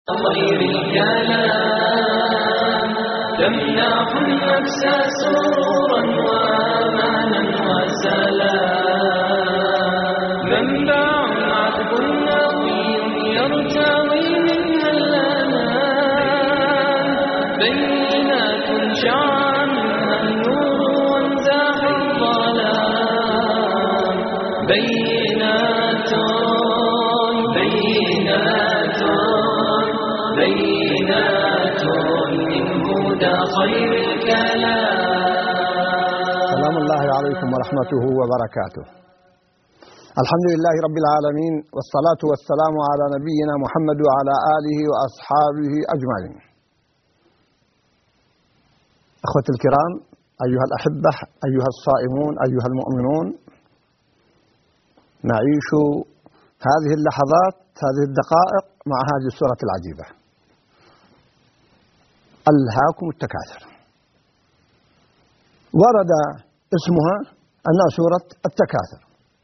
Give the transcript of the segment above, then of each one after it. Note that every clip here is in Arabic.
خير الكلام تمنح النفس سرورا وأمانا وسلام منبع عذب نقي يرتوي منها الأنام بينات شع منها النور وانزاح الظلام بينات من هدى خير الكلام. سلام الله عليكم ورحمته وبركاته. الحمد لله رب العالمين، والصلاة والسلام على نبينا محمد وعلى آله وأصحابه أجمعين. أخوتي الكرام، أيها الأحبة، أيها الصائمون، أيها المؤمنون، نعيش هذه اللحظات، هذه الدقائق مع هذه السورة العجيبة، ألهاكم التكاثر. ورد اسمها أنها سورة التكاثر،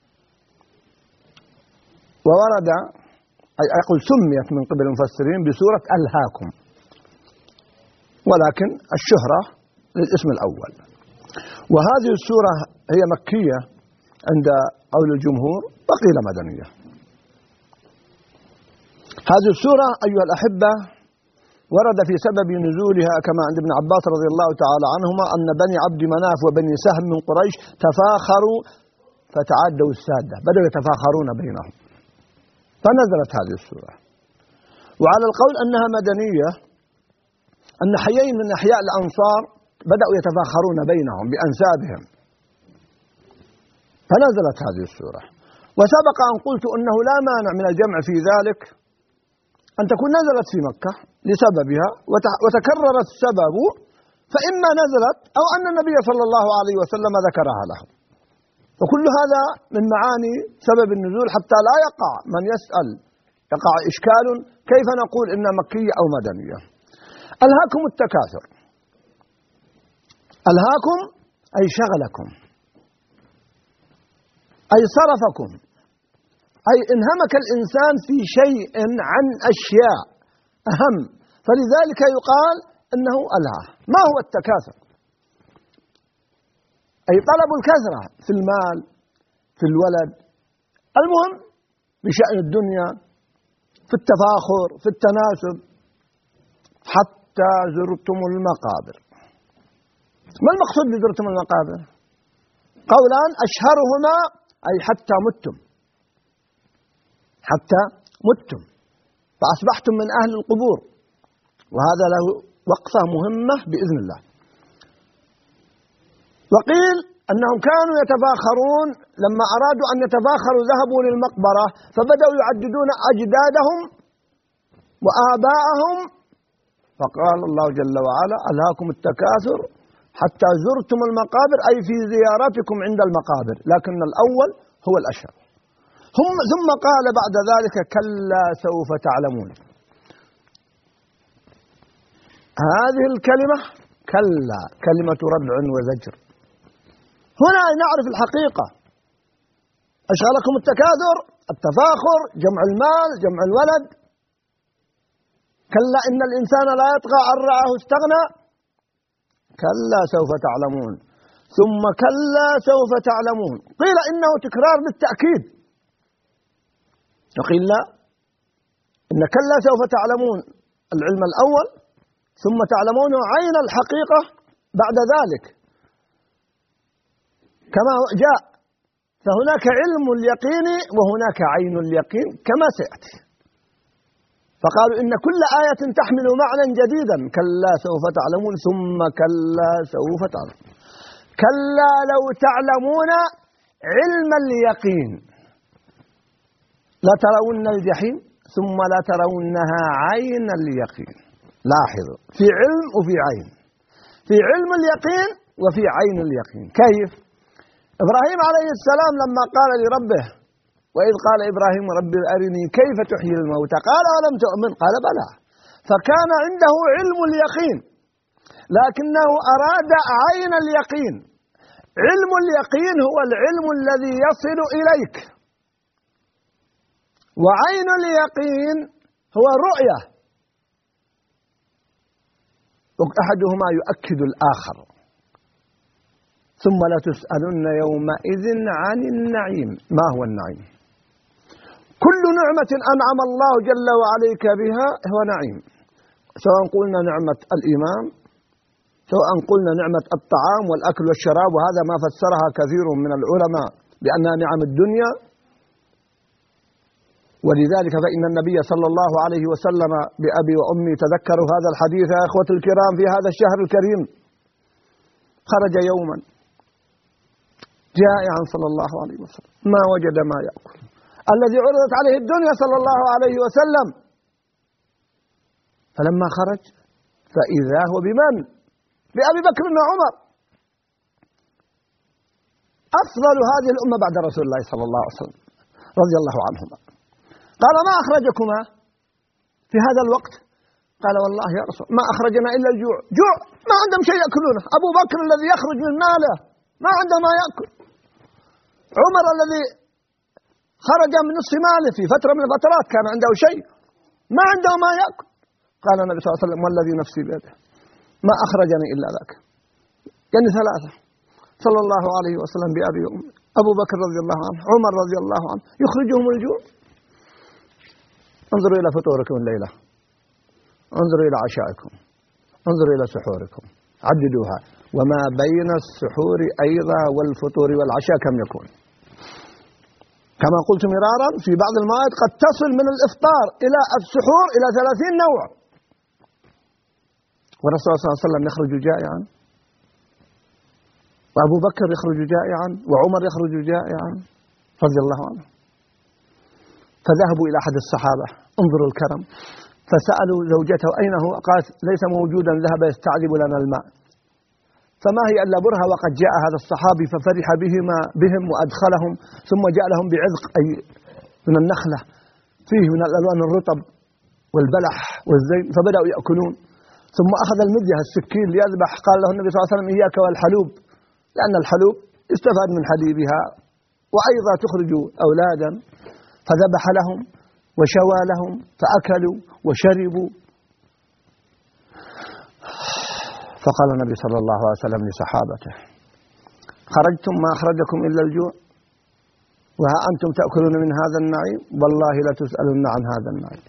وورد أي أقول سميت من قبل المفسرين بسورة ألهاكم، ولكن الشهرة للاسم الأول. وهذه السورة هي مكية عند قول الجمهور وقيل مدنية. هذه السورة أيها الأحبة ورد في سبب نزولها كما عند ابن عباس رضي الله تعالى عنهما أن بني عبد مناف وبني سهم من قريش تفاخروا فتعادوا السادة، بدأوا يتفاخرون بينهم، فنزلت هذه السورة. وعلى القول أنها مدنية أن حيين من أحياء الأنصار بدأوا يتفاخرون بينهم بأنسابهم، فنزلت هذه السورة. وسبق أن قلت أنه لا مانع من الجمع في ذلك أن تكون نزلت في مكة لسببها وتكررت السبب، فإما نزلت أو أن النبي صلى الله عليه وسلم ذكرها له. وكل هذا من معاني سبب النزول حتى لا يقع من يسأل يقع إشكال كيف نقول إنها مكية أو مدنية. ألهاكم التكاثر، ألهاكم أي شغلكم، أي صرفكم، أي انهمك الإنسان في شيء عن أشياء أهم، فلذلك يقال أنه ألهاه. ما هو التكاثر؟ أي طلب الكثرة في المال، في الولد، المهم بشأن الدنيا، في التفاخر، في التناسب، حتى زرتم المقابر. ما المقصود بزرتم المقابر؟ قولان أشهرهما أي حتى متم، حتى متم فأصبحتم من أهل القبور، وهذا له وقفة مهمة بإذن الله. وقيل أنهم كانوا يتفاخرون، لما أرادوا أن يتفاخروا ذهبوا للمقبرة فبدأوا يعددون أجدادهم وآباءهم، فقال الله جل وعلا ألهاكم التكاثر حتى زرتم المقابر، أي في زيارتكم عند المقابر، لكن الأول هو الأشهر. ثم قال بعد ذلك كلا سوف تعلمون. هذه الكلمة كلا كلمة ردع وزجر. هنا نعرف الحقيقة. أشغلكم التكاثر، التفاخر، جمع المال، جمع الولد. كلا إن الإنسان لا يطغى أن رآه استغنى. كلا سوف تعلمون، ثم كلا سوف تعلمون. قيل إنه تكرار بالتأكيد، وقيل لا، إن كلا سوف تعلمون العلم الأول، ثم تعلمون عين الحقيقة بعد ذلك كما جاء. فهناك علم اليقين وهناك عين اليقين كما سيأتي. فقالوا إن كل آية تحمل معنى جديدا، كلا سوف تعلمون، ثم كلا سوف تعلمون. كلا لو تعلمون علم اليقين لترون الجحيم ثم لترونها عين اليقين. لاحظوا، في علم وفي عين، في علم اليقين وفي عين اليقين. كيف؟ إبراهيم عليه السلام لما قال لربه وإذ قال إبراهيم رب أرني كيف تحيي الموتى قال ألم تؤمن قال بلى، فكان عنده علم اليقين لكنه أراد عين اليقين. علم اليقين هو العلم الذي يصل إليك، وعين اليقين هو الرؤية أحدهما يؤكد الآخر. ثم لتسألن يومئذ عن النعيم. ما هو النعيم؟ كل نعمة أنعم الله جل وعليك بها هو نعيم، سواء قلنا نعمة الإيمان، سواء قلنا نعمة الطعام والأكل والشراب، وهذا ما فسرها كثير من العلماء بأنها نعم الدنيا. ولذلك فإن النبي صلى الله عليه وسلم بأبي وأمي تذكروا هذا الحديث يا إخوة الكرام في هذا الشهر الكريم. خرج يوما جائعا صلى الله عليه وسلم ما وجد ما يأكل، الذي عرضت عليه الدنيا صلى الله عليه وسلم. فلما خرج فإذا هو بمن؟ بأبي بكر وعمر، أفضل هذه الأمة بعد رسول الله صلى الله عليه وسلم رضي الله عنهما. قال ما أخرجكما في هذا الوقت؟ قال والله يا رسول ما أخرجنا إلا الجوع. جوع، ما عندهم شيء يأكلونه. أبو بكر الذي يخرج من ماله ما عنده ما يأكل. عمر الذي خرج من نصف ماله في فترة من الفترات كان عنده شيء، ما عنده ما يأكل. قال النبي صلى الله عليه وسلم والذي نفسي بيده ما أخرجني إلا ذاك. يعني ثلاثة صلى الله عليه وسلم بأبي وأمي، أبو بكر رضي الله عنه، عمر رضي الله عنه، يخرجهم الجوع. انظروا إلى فطوركم الليلة، انظروا إلى عشائكم، انظروا إلى سحوركم، عددوها، وما بين السحور أيضا والفطور والعشاء كم يكون؟ كما قلت مرارا في بعض المواد قد تصل من الإفطار إلى السحور إلى 30 نوع. والرسول صلى الله عليه وسلم يخرج جائعا، وأبو بكر يخرج جائعا، وعمر يخرج جائعا رضي الله عنه. فذهبوا إلى أحد الصحابة، انظروا الكرم، فسألوا زوجته أين هو؟ قالت ليس موجودا، ذهب يستعذب لنا الماء. فما هي إلا برهة وقد جاء هذا الصحابي ففرح بهم وأدخلهم، ثم جاء لهم بعذق أي من النخلة فيه من الألوان الرطب والبلح والزيت، فبدأوا يأكلون. ثم أخذ المدية السكين ليذبح، قال له النبي صلى الله عليه وسلم إياك والحلوب، لأن الحلوب يستفاد من حليبها وأيضا تخرج أولادا. فذبح لهم وشوى لهم فأكلوا وشربوا. فقال النبي صلى الله عليه وسلم لصحابته خرجتم ما أخرجكم إلا الجوع، وها أنتم تأكلون من هذا النعيم، والله لتسألن عن هذا النعيم.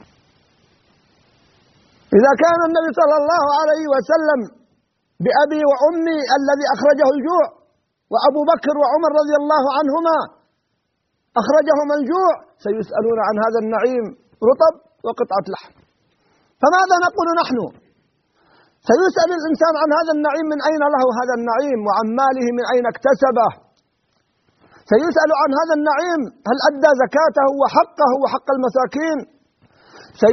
إذا كان النبي صلى الله عليه وسلم بأبي وأمي الذي أخرجه الجوع، وأبو بكر وعمر رضي الله عنهما أخرجهم الجوع، سيسألون عن هذا النعيم رطب وقطعة لحم. فماذا نقول نحن؟ سيسأل الإنسان عن هذا النعيم من أين له هذا النعيم، وعن ماله من أين اكتسبه. سيسأل عن هذا النعيم هل أدى زكاته وحقه وحق المساكين،